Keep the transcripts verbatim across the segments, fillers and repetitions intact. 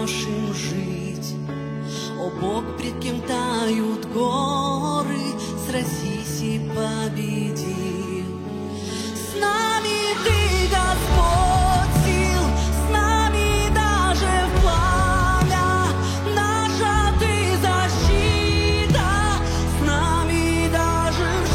даешь им жить. О Бог, пред кем тают горы, сразись и победи. С нами Ты, Господь сил, с нами даже в пламя, наша Ты защита, с нами даже в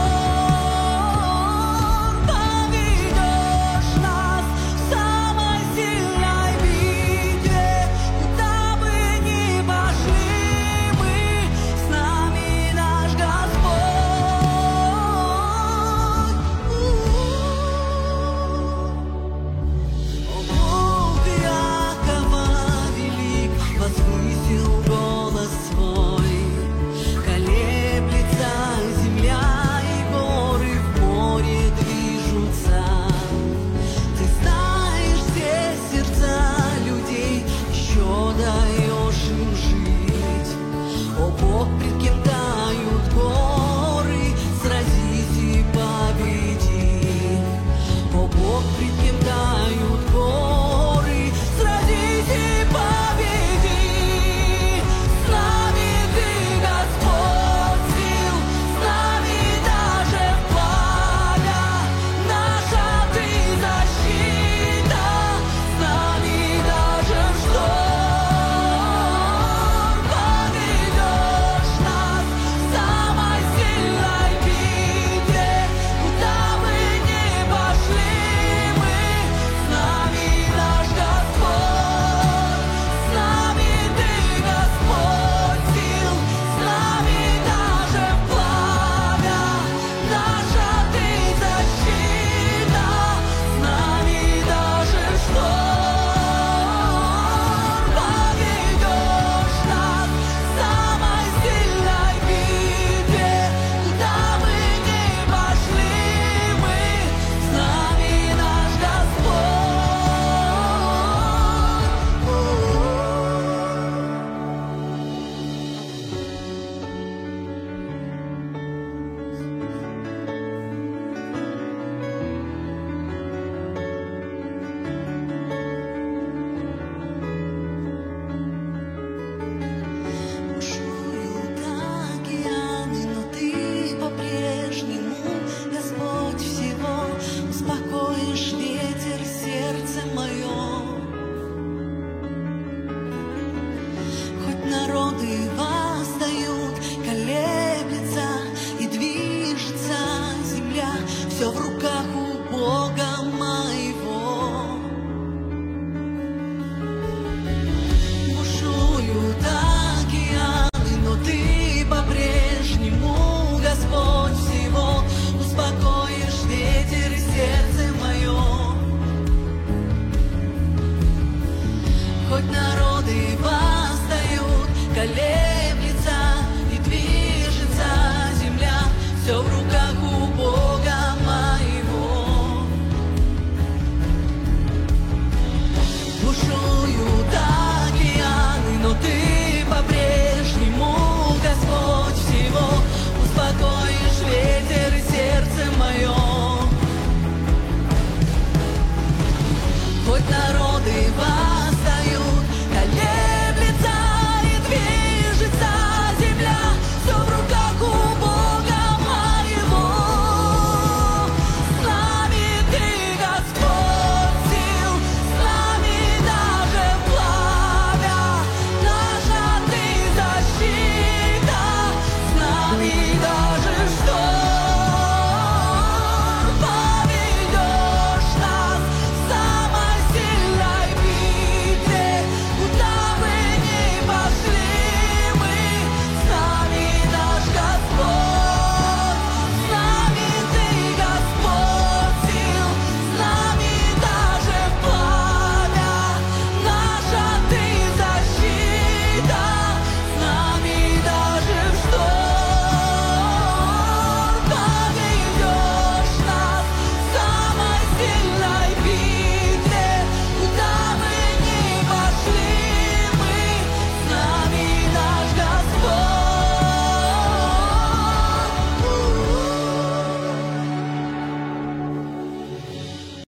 шторм. Поведешь нас в самой сильной битве, куда бы ни пошли мы, с нами наш Господь. О Бог Иакова велик, возвысил голос свой, колеблется земля и горы в море движутся. Ты знаешь все сердца людей, еще даешь им жить. О Бог, пред кем тают горы, сразись и победи. О Бог, пред кем тают горы, сразись и победи. С нами Ты, Господь сил, с нами даже в пламя, наша Ты защита, с нами даже в шторм. Поведешь нас в самой сильной битве, куда бы ни пошли мы, с нами наш Господь. С нами Ты, Господь сил, с нами даже в пламя, наша Ты защита, с нами даже в шторм. Поведешь нас в самой сильной битве, куда бы ни пошли мы, с нами наш Господь. Бушуют океаны, но Ты по-прежнему Господь всего. Успокоишь ветер, сердце мое. Хоть народы восстают, колеблется и движется земля, все в руках у Бога